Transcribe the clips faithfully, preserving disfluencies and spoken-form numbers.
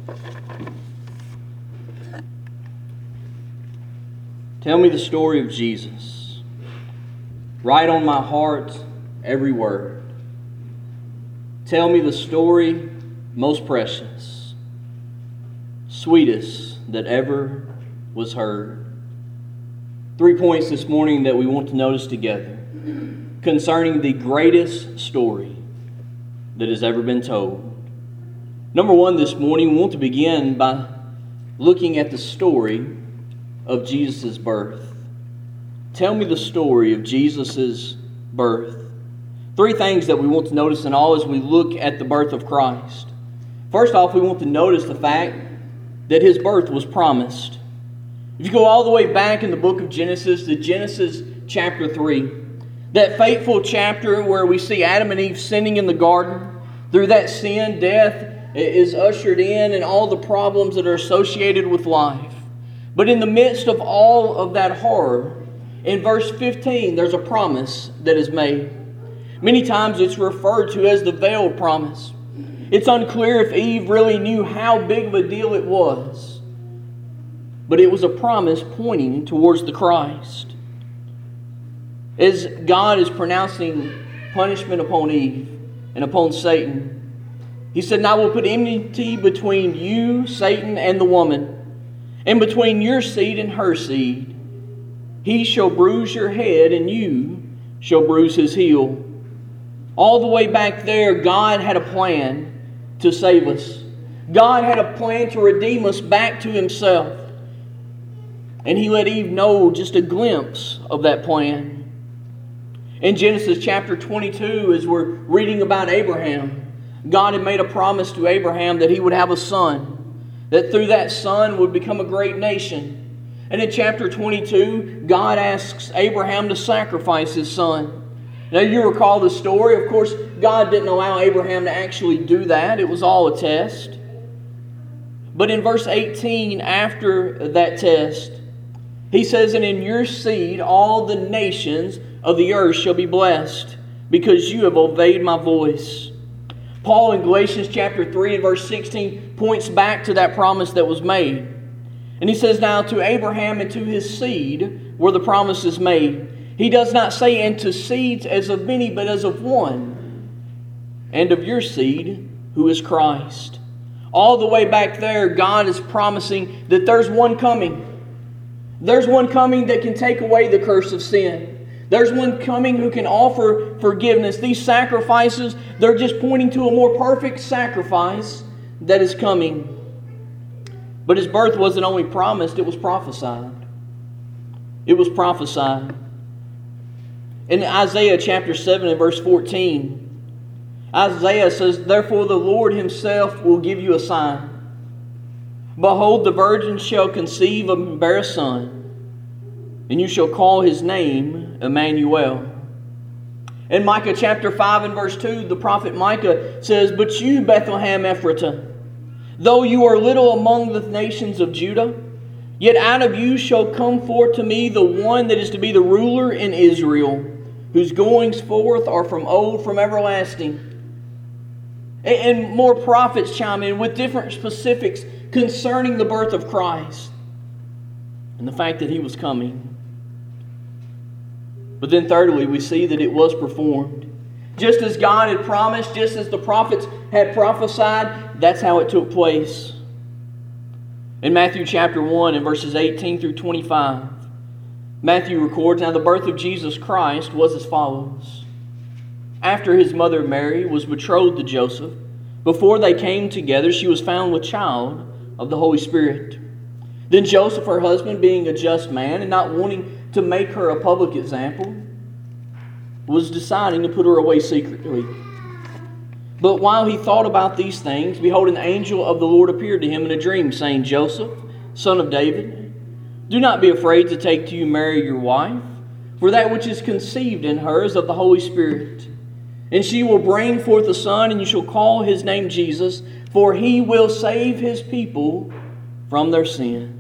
Tell me the story of Jesus. Write on my heart every word. Tell me the story most precious, sweetest that ever was heard. Three points this morning that we want to notice together concerning the greatest story that has ever been told. Number one this morning, we want to begin by looking at the story of Jesus' birth. Tell me the story of Jesus' birth. Three things that we want to notice in all as we look at the birth of Christ. First off, we want to notice the fact that His birth was promised. If you go all the way back in the book of Genesis, to Genesis chapter three, that fateful chapter where we see Adam and Eve sinning in the garden. Through that sin, death is ushered in and all the problems that are associated with life. But in the midst of all of that horror, in verse fifteen, there's a promise that is made. Many times it's referred to as the veiled promise. It's unclear if Eve really knew how big of a deal it was. But it was a promise pointing towards the Christ. As God is pronouncing punishment upon Eve and upon Satan, He said, "And I will put enmity between you, Satan, and the woman, and between your seed and her seed. He shall bruise your head, and you shall bruise his heel." All the way back there, God had a plan to save us. God had a plan to redeem us back to Himself. And He let Eve know just a glimpse of that plan. In Genesis chapter twenty-two, as we're reading about Abraham, God had made a promise to Abraham that he would have a son, that through that son would become a great nation. And in chapter twenty-two, God asks Abraham to sacrifice his son. Now you recall the story. Of course, God didn't allow Abraham to actually do that. It was all a test. But in verse eighteen, after that test, He says, "And in your seed all the nations of the earth shall be blessed, because you have obeyed my voice." Paul in Galatians chapter three and verse sixteen points back to that promise that was made. And he says, "Now to Abraham and to his seed were the promises made." He does not say, "and to seeds as of many, but as of one, and of your seed, who is Christ." All the way back there, God is promising that there's one coming. There's one coming that can take away the curse of sin. There's one coming who can offer forgiveness. These sacrifices, they're just pointing to a more perfect sacrifice that is coming. But His birth wasn't only promised, it was prophesied. It was prophesied. In Isaiah chapter seven and verse fourteen, Isaiah says, "Therefore the Lord Himself will give you a sign. Behold, the virgin shall conceive and bear a son, and you shall call His name Emmanuel." In Micah chapter five and verse two, the prophet Micah says, "But you, Bethlehem Ephratah, though you are little among the nations of Judah, yet out of you shall come forth to me the one that is to be the ruler in Israel, whose goings forth are from old, from everlasting." And more prophets chime in with different specifics concerning the birth of Christ and the fact that He was coming. But then thirdly, we see that it was performed. Just as God had promised, just as the prophets had prophesied, that's how it took place. In Matthew chapter one and verses eighteen through twenty-five, Matthew records, "Now the birth of Jesus Christ was as follows. After His mother Mary was betrothed to Joseph, before they came together, she was found with child of the Holy Spirit. Then Joseph, her husband, being a just man and not wanting to make her a public example, was deciding to put her away secretly. But while he thought about these things, behold, an angel of the Lord appeared to him in a dream, saying, 'Joseph, son of David, do not be afraid to take to you Mary your wife, for that which is conceived in her is of the Holy Spirit. And she will bring forth a son, and you shall call his name Jesus, for he will save his people from their sins.'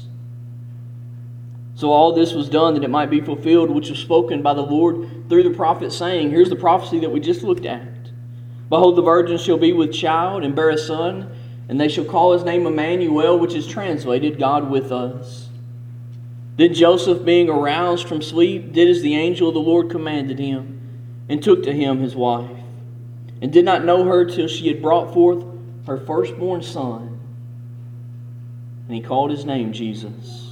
So all this was done that it might be fulfilled, which was spoken by the Lord through the prophet, saying," here's the prophecy that we just looked at, "Behold, the virgin shall be with child and bear a son, and they shall call his name Emmanuel, which is translated God with us. Then Joseph, being aroused from sleep, did as the angel of the Lord commanded him, and took to him his wife, and did not know her till she had brought forth her firstborn son. And he called his name Jesus.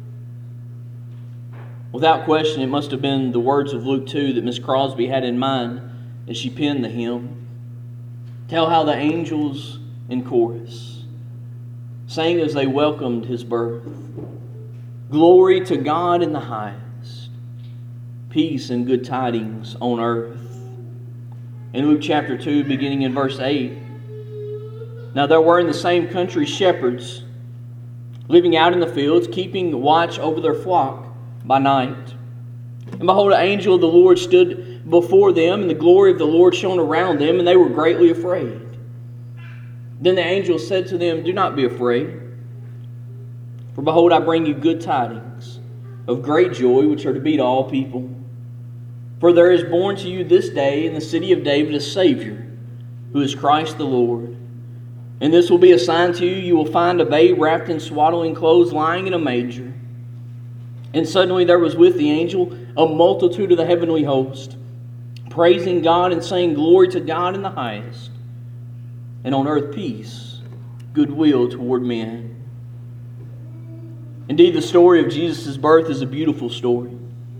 Without question, it must have been the words of Luke two that Miss Crosby had in mind as she penned the hymn. Tell how the angels in chorus sang as they welcomed his birth. Glory to God in the highest, peace and good tidings on earth. In Luke chapter two, beginning in verse eight, now there were in the same country shepherds living out in the fields, keeping watch over their flock by night. And behold, an angel of the Lord stood before them, and the glory of the Lord shone around them, and they were greatly afraid. Then the angel said to them, do not be afraid, for behold, I bring you good tidings of great joy, which are to be to all people. For there is born to you this day in the city of David a Savior, who is Christ the Lord. And this will be a sign to you, you will find a babe wrapped in swaddling clothes lying in a manger. And suddenly there was with the angel a multitude of the heavenly host, praising God and saying, glory to God in the highest, and on earth peace, goodwill toward men. Indeed, the story of Jesus' birth is a beautiful story.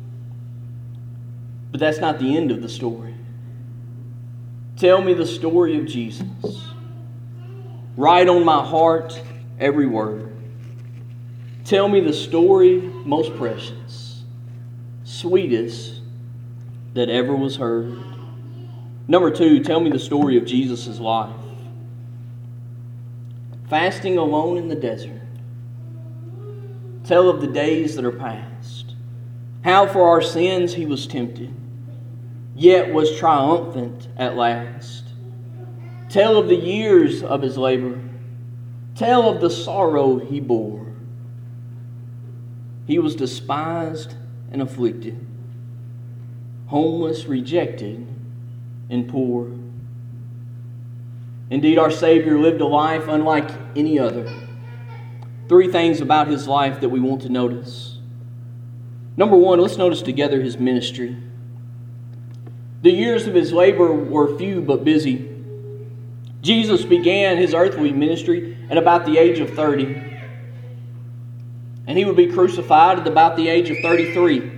But that's not the end of the story. Tell me the story of Jesus. Write on my heart every word. Tell me the story most precious, sweetest that ever was heard. Number two, tell me the story of Jesus' life. Fasting alone in the desert. Tell of the days that are past. How for our sins he was tempted, yet was triumphant at last. Tell of the years of his labor. Tell of the sorrow he bore. He was despised and afflicted, homeless, rejected, and poor. Indeed, our Savior lived a life unlike any other. Three things about his life that we want to notice. Number one, let's notice together his ministry. The years of his labor were few but busy. Jesus began his earthly ministry at about the age of thirty. And he would be crucified at about the age of thirty-three.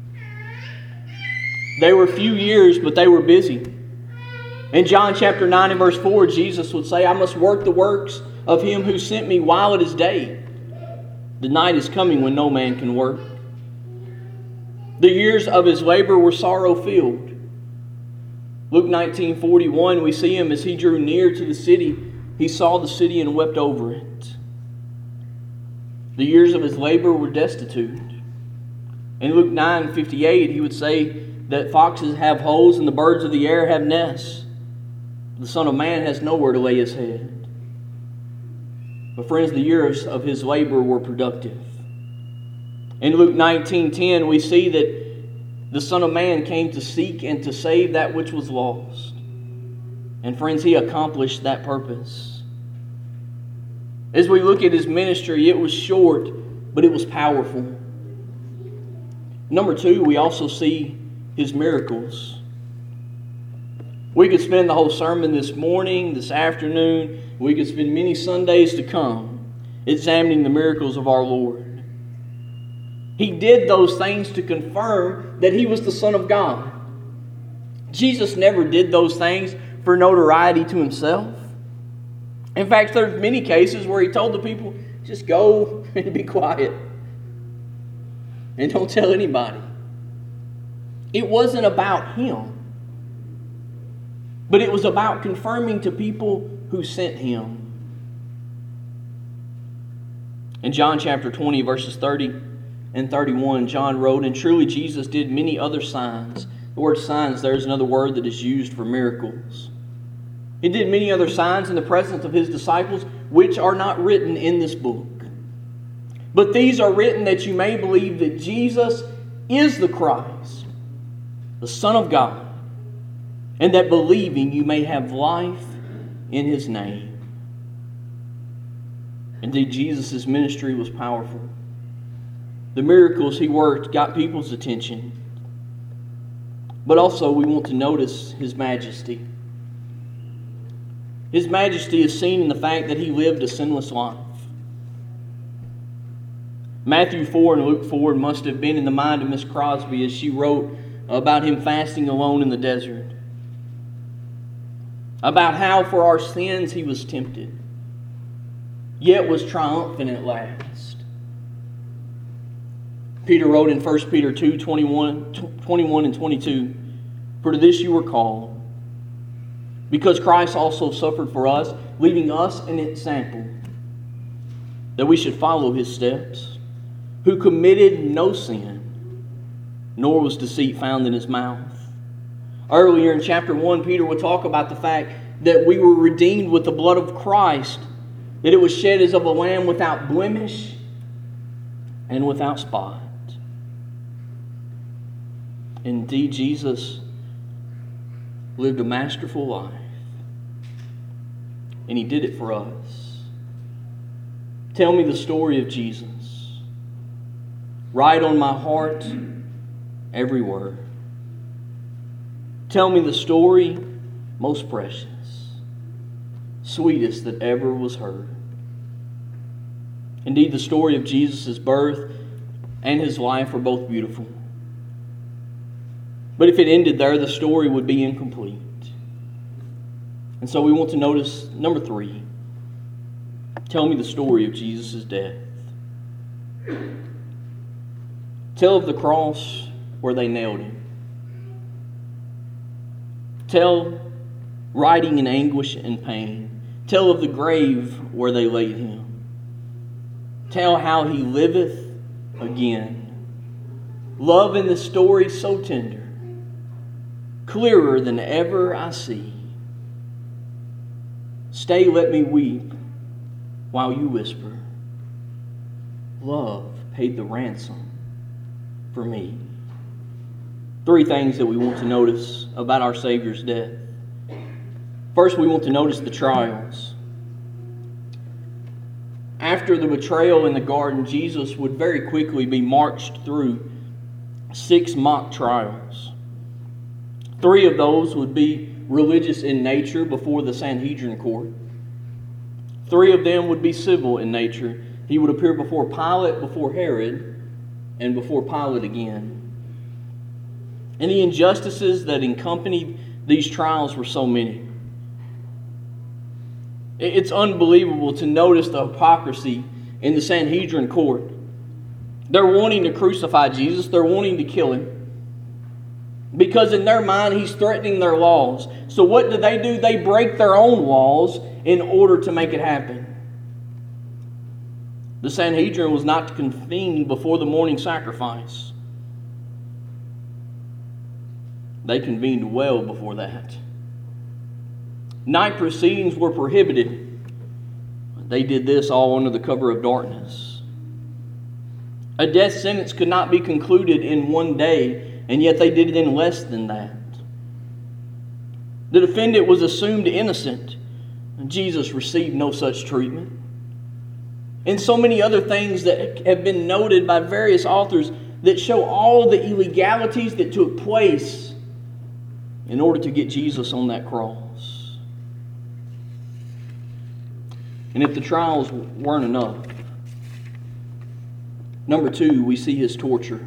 They were few years, but they were busy. In John chapter nine and verse four, Jesus would say, I must work the works of him who sent me while it is day. The night is coming when no man can work. The years of his labor were sorrow-filled. Luke nineteen forty-one, we see him as he drew near to the city. He saw the city and wept over it. The years of his labor were destitute. In Luke nine fifty-eight, he would say that foxes have holes and the birds of the air have nests. The Son of Man has nowhere to lay his head. But friends, the years of his labor were productive. In Luke nineteen ten, we see that the Son of Man came to seek and to save that which was lost. And friends, he accomplished that purpose. As we look at his ministry, it was short, but it was powerful. Number two, we also see his miracles. We could spend the whole sermon this morning, this afternoon, we could spend many Sundays to come examining the miracles of our Lord. He did those things to confirm that he was the Son of God. Jesus never did those things for notoriety to himself. In fact, there's many cases where he told the people, just go and be quiet. And don't tell anybody. It wasn't about him. But it was about confirming to people who sent him. In John chapter twenty, verses thirty and thirty-one, John wrote, and truly Jesus did many other signs. The word signs there is another word that is used for miracles. He did many other signs in the presence of his disciples, which are not written in this book. But these are written that you may believe that Jesus is the Christ, the Son of God, and that believing you may have life in his name. Indeed, Jesus' ministry was powerful. The miracles he worked got people's attention. But also we want to notice his majesty. His majesty is seen in the fact that he lived a sinless life. Matthew four and Luke four must have been in the mind of Miss Crosby as she wrote about him fasting alone in the desert. About how for our sins he was tempted, yet was triumphant at last. Peter wrote in First Peter two, twenty-one, twenty-one and twenty-two, "For to this you were called, because Christ also suffered for us, leaving us an example, that we should follow his steps, who committed no sin, nor was deceit found in his mouth." Earlier in chapter one, Peter would talk about the fact that we were redeemed with the blood of Christ, that it was shed as of a lamb without blemish and without spot. Indeed, Jesus lived a masterful life, and he did it for us. Tell me the story of Jesus. Write on my heart every word. Tell me the story most precious, sweetest that ever was heard. Indeed, the story of Jesus' birth and his life were both beautiful. But if it ended there, the story would be incomplete. And so we want to notice number three. Tell me the story of Jesus' death. Tell of the cross where they nailed him. Tell writing in anguish and pain. Tell of the grave where they laid him. Tell how he liveth again. Love in the story so tender, clearer than ever I see. Stay, let me weep, while you whisper, love paid the ransom for me. Three things that we want to notice about our Savior's death. First, we want to notice the trials. After the betrayal in the garden, Jesus would very quickly be marched through six mock trials. Three of those would be religious in nature before the Sanhedrin court. Three of them would be civil in nature. He would appear before Pilate, before Herod, and before Pilate again. And the injustices that accompanied these trials were so many. It's unbelievable to notice the hypocrisy in the Sanhedrin court. They're wanting to crucify Jesus. They're wanting to kill him. Because in their mind, he's threatening their laws. So what do they do? They break their own laws in order to make it happen. The Sanhedrin was not to convene before the morning sacrifice. They convened well before that. Night proceedings were prohibited. They did this all under the cover of darkness. A death sentence could not be concluded in one day, and yet they did it in less than that. The defendant was assumed innocent, and Jesus received no such treatment. And so many other things that have been noted by various authors that show all the illegalities that took place in order to get Jesus on that cross. And if the trials weren't enough, number two, we see his torture.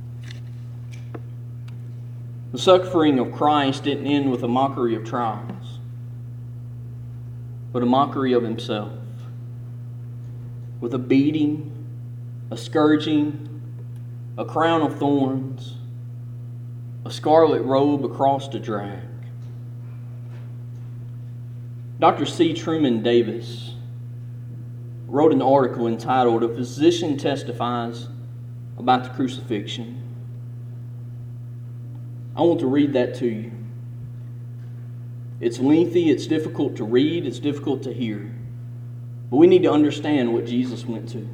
The suffering of Christ didn't end with a mockery of trials, but a mockery of himself. With a beating, a scourging, a crown of thorns, a scarlet robe across to drag. Doctor C. Truman Davis wrote an article entitled, "A Physician Testifies About the Crucifixion." I want to read that to you. It's lengthy, it's difficult to read, it's difficult to hear. But we need to understand what Jesus went to.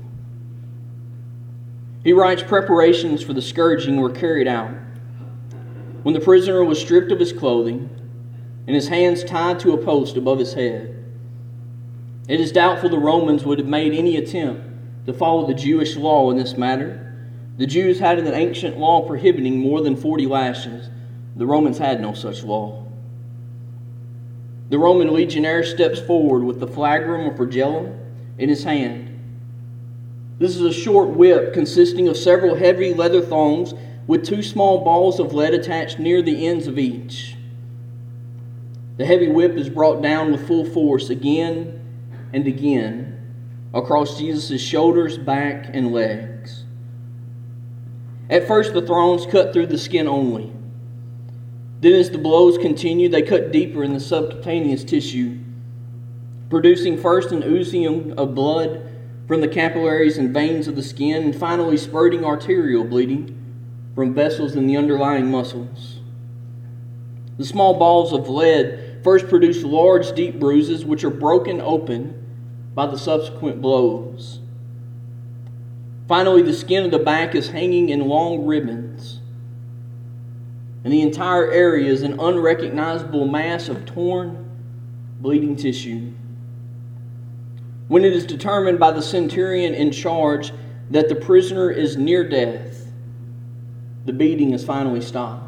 He writes, preparations for the scourging were carried out. When the prisoner was stripped of his clothing and his hands tied to a post above his head, It is doubtful the Romans would have made any attempt to follow the Jewish law in this matter. The Jews had an ancient law prohibiting more than forty lashes. The Romans had no such law. The Roman legionnaire steps forward with the flagrum or flagellum in his hand. This is a short whip consisting of several heavy leather thongs with two small balls of lead attached near the ends of each. The heavy whip is brought down with full force again and again across Jesus' shoulders, back, and legs. At first, the thongs cut through the skin only. Then as the blows continue, they cut deeper in the subcutaneous tissue, producing first an oozing of blood from the capillaries and veins of the skin, and finally spurting arterial bleeding from vessels in the underlying muscles. The small balls of lead first produce large, deep bruises, which are broken open by the subsequent blows. Finally, the skin of the back is hanging in long ribbons, and the entire area is an unrecognizable mass of torn, bleeding tissue. When it is determined by the centurion in charge that the prisoner is near death, the beating is finally stopped.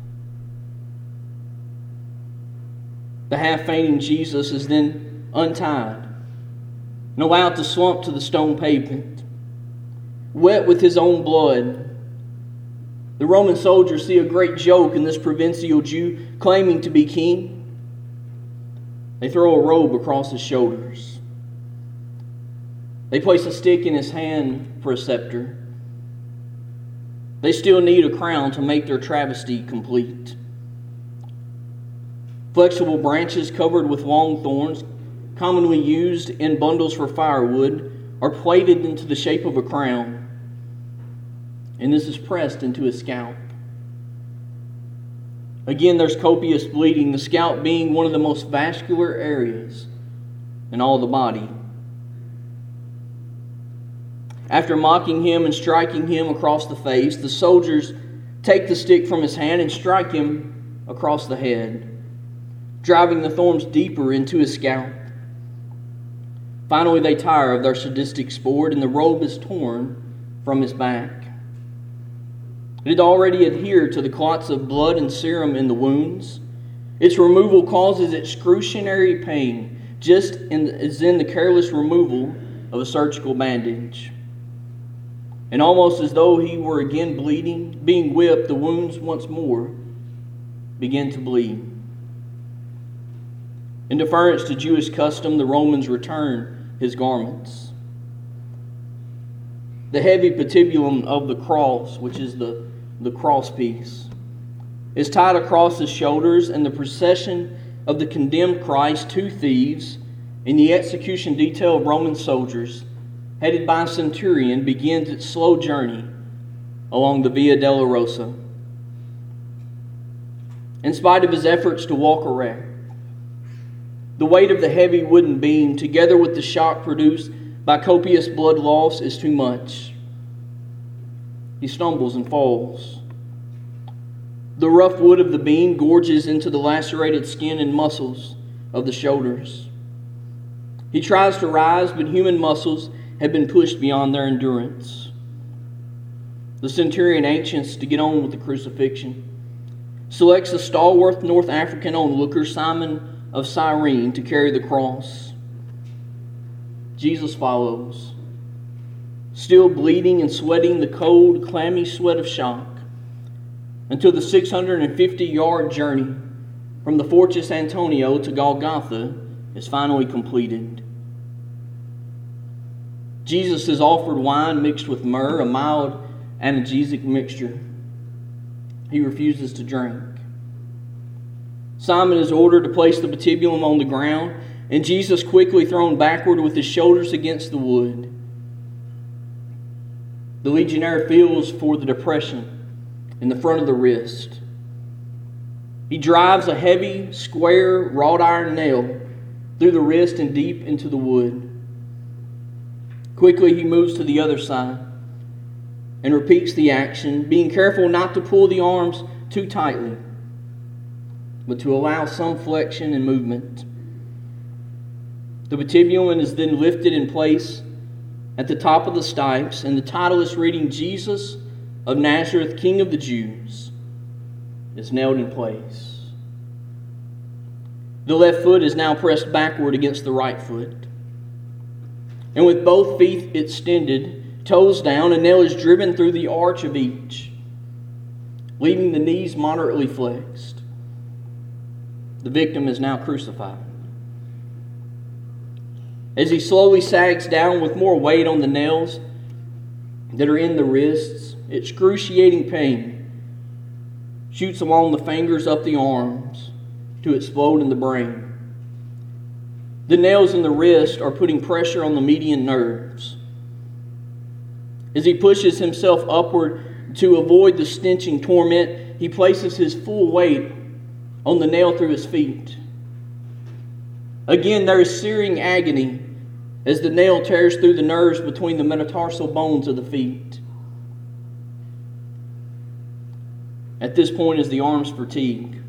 The half-fainting Jesus is then untied and allowed to slump to the stone pavement, wet with his own blood. The Roman soldiers see a great joke in this provincial Jew claiming to be king. They throw a robe across his shoulders. They place a stick in his hand for a scepter. They still need a crown to make their travesty complete. Flexible branches covered with long thorns, commonly used in bundles for firewood, are plaited into the shape of a crown, and this is pressed into his scalp. Again, there's copious bleeding, the scalp being one of the most vascular areas in all the body. After mocking him and striking him across the face, the soldiers take the stick from his hand and strike him across the head, driving the thorns deeper into his scalp. Finally, they tire of their sadistic sport, and the robe is torn from his back. It had already adhered to the clots of blood and serum in the wounds. Its removal causes excruciating pain, just in, as in the careless removal of a surgical bandage. And almost as though he were again bleeding, being whipped, the wounds once more begin to bleed. In deference to Jewish custom, the Romans return his garments. The heavy patibulum of the cross, which is the, the cross piece, is tied across his shoulders, and the procession of the condemned Christ, two thieves, in the execution detail of Roman soldiers, headed by a centurion, begins its slow journey along the Via Dolorosa. In spite of his efforts to walk erect, the weight of the heavy wooden beam, together with the shock produced by copious blood loss, is too much. He stumbles and falls. The rough wood of the beam gorges into the lacerated skin and muscles of the shoulders. He tries to rise, but human muscles have been pushed beyond their endurance. The centurion, anxious to get on with the crucifixion, selects a stalwart North African onlooker, Simon of Cyrene, to carry the cross. Jesus follows, still bleeding and sweating the cold, clammy sweat of shock, until the six hundred fifty yard journey from the Fortress Antonio to Golgotha is finally completed. Jesus is offered wine mixed with myrrh, a mild analgesic mixture. He refuses to drink. Simon is ordered to place the patibulum on the ground, and Jesus quickly thrown backward with his shoulders against the wood. The legionnaire feels for the depression in the front of the wrist. He drives a heavy, square, wrought iron nail through the wrist and deep into the wood. Quickly he moves to the other side and repeats the action, being careful not to pull the arms too tightly, but to allow some flexion and movement. The patibulum is then lifted in place at the top of the stipes, and the title is reading Jesus of Nazareth, King of the Jews, is nailed in place. The left foot is now pressed backward against the right foot. And with both feet extended, toes down, a nail is driven through the arch of each, leaving the knees moderately flexed. The victim is now crucified. As he slowly sags down with more weight on the nails that are in the wrists, excruciating pain shoots along the fingers up the arms to explode in the brain. The nails in the wrist are putting pressure on the median nerves. As he pushes himself upward to avoid the stenching torment, he places his full weight on the nail through his feet. Again, there is searing agony as the nail tears through the nerves between the metatarsal bones of the feet. At this point, as the arms fatigue,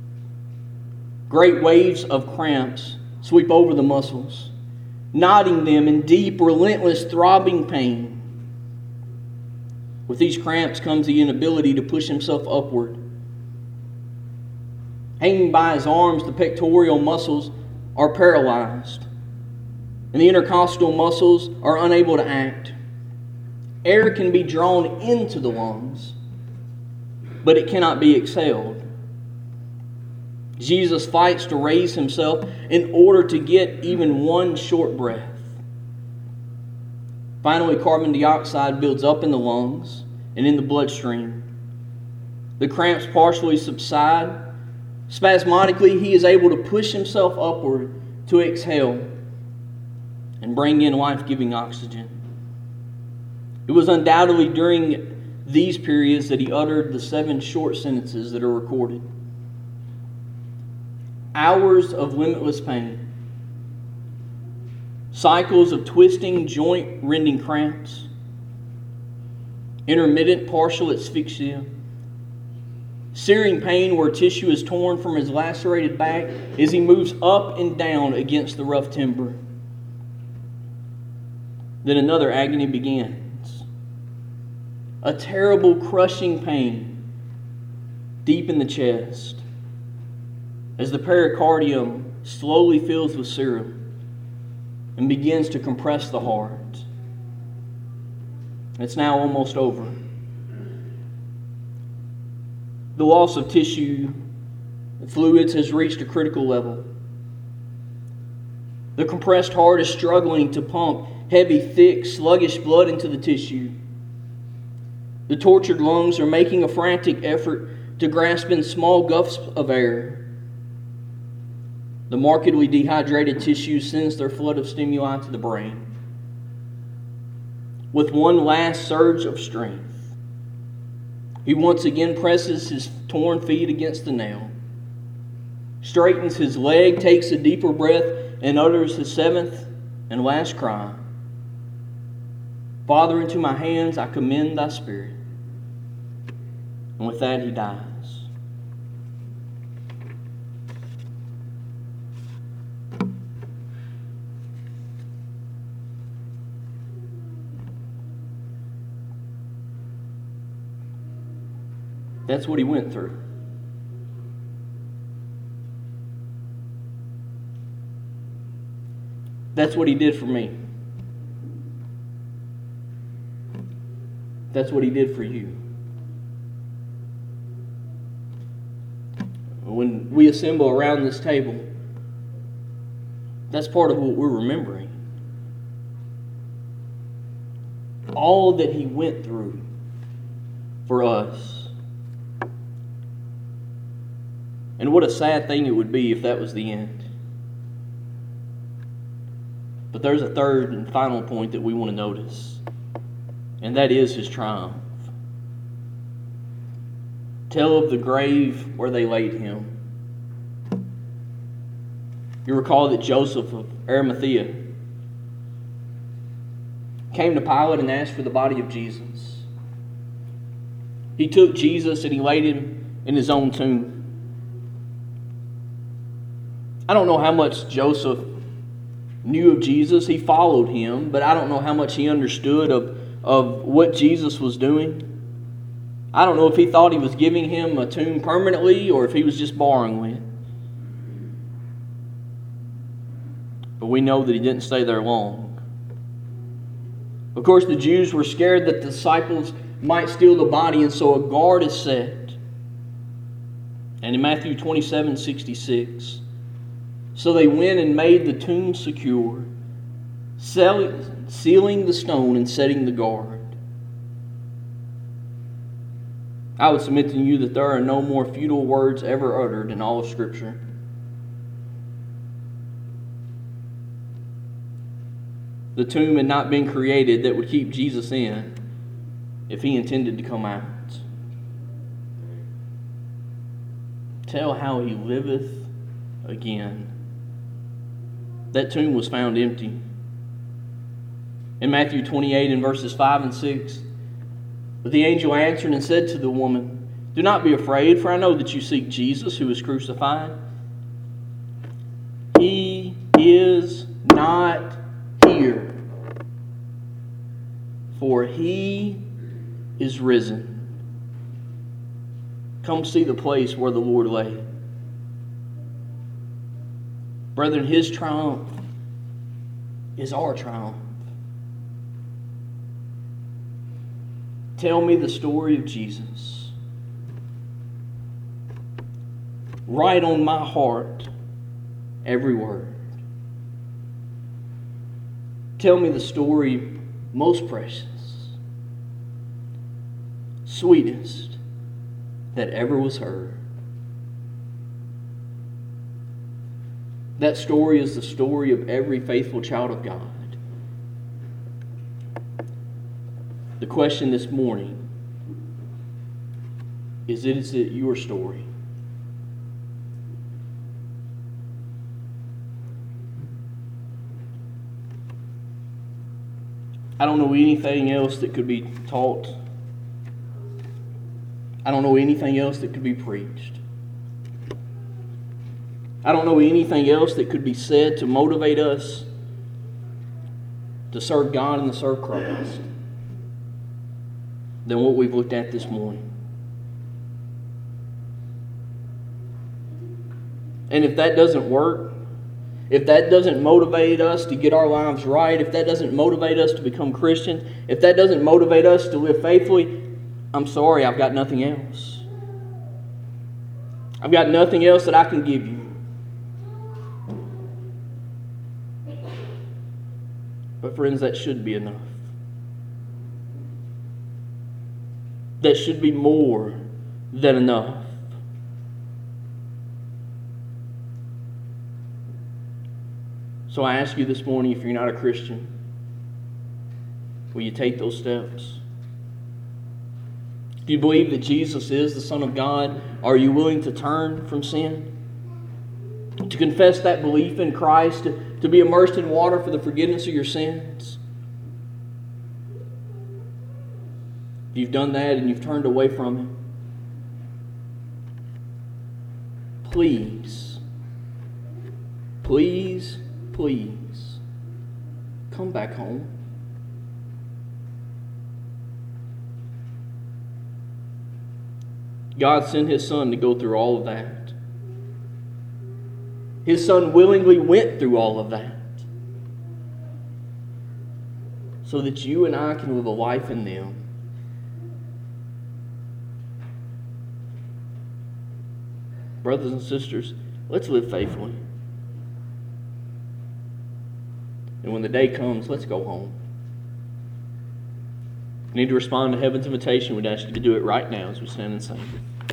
great waves of cramps sweep over the muscles, knotting them in deep, relentless, throbbing pain. With these cramps comes the inability to push himself upward. Hanging by his arms, the pectoral muscles are paralyzed, and the intercostal muscles are unable to act. Air can be drawn into the lungs, but it cannot be exhaled. Jesus fights to raise himself in order to get even one short breath. Finally, carbon dioxide builds up in the lungs and in the bloodstream. The cramps partially subside. Spasmodically, he is able to push himself upward to exhale and bring in life-giving oxygen. It was undoubtedly during these periods that he uttered the seven short sentences that are recorded. Hours of limitless pain, cycles of twisting, joint-rending cramps, intermittent partial asphyxia, searing pain where tissue is torn from his lacerated back as he moves up and down against the rough timber. Then another agony begins. A terrible crushing pain deep in the chest as the pericardium slowly fills with serum and begins to compress the heart. It's now almost over. The loss of tissue and fluids has reached a critical level. The compressed heart is struggling to pump heavy, thick, sluggish blood into the tissue. The tortured lungs are making a frantic effort to grasp in small gusts of air. The markedly dehydrated tissue sends their flood of stimuli to the brain. With one last surge of strength, he once again presses his torn feet against the nail, straightens his leg, takes a deeper breath, and utters his seventh and last cry. Father, into my hands I commend thy spirit. And with that, he dies. That's what he went through. That's what he did for me. That's what he did for you. When we assemble around this table, that's part of what we're remembering. All that he went through for us. And what a sad thing it would be if that was the end. But there's a third and final point that we want to notice, and that is his triumph. Tell of the grave where they laid him. You recall that Joseph of Arimathea came to Pilate and asked for the body of Jesus. He took Jesus and he laid him in his own tomb. I don't know how much Joseph knew of Jesus. He followed him, but I don't know how much he understood of, of what Jesus was doing. I don't know if he thought he was giving him a tomb permanently or if he was just borrowing it. But we know that he didn't stay there long. Of course, the Jews were scared that the disciples might steal the body, and so a guard is set. And in Matthew twenty-seven sixty-six, so they went and made the tomb secure, sealing the stone and setting the guard. I would submit to you that there are no more futile words ever uttered in all of Scripture. The tomb had not been created that would keep Jesus in if he intended to come out. Tell how he liveth again. That tomb was found empty. In Matthew twenty-eight, in verses five and six, but the angel answered and said to the woman, "Do not be afraid, for I know that you seek Jesus who was crucified. He is not here, for he is risen. Come see the place where the Lord lay." Brethren, his triumph is our triumph. Tell me the story of Jesus. Write on my heart every word. Tell me the story most precious, sweetest that ever was heard. That story is the story of every faithful child of God. The question this morning is, is it your story? I don't know anything else that could be taught. I don't know anything else that could be preached. I don't know anything else that could be said to motivate us to serve God and to serve Christ than what we've looked at this morning. And if that doesn't work, if that doesn't motivate us to get our lives right, if that doesn't motivate us to become Christians, if that doesn't motivate us to live faithfully, I'm sorry, I've got nothing else. I've got nothing else that I can give you. But friends, that should be enough. That should be more than enough. So I ask you this morning, if you're not a Christian, will you take those steps? Do you believe that Jesus is the Son of God? Are you willing to turn from sin? To confess that belief in Christ? To, to be immersed in water for the forgiveness of your sins? If you've done that and you've turned away from Him, please, please, please, come back home. God sent His Son to go through all of that. His Son willingly went through all of that so that you and I can live a life in them. Brothers and sisters, let's live faithfully. And when the day comes, let's go home. If you need to respond to heaven's invitation, we'd ask you to do it right now as we stand and sing.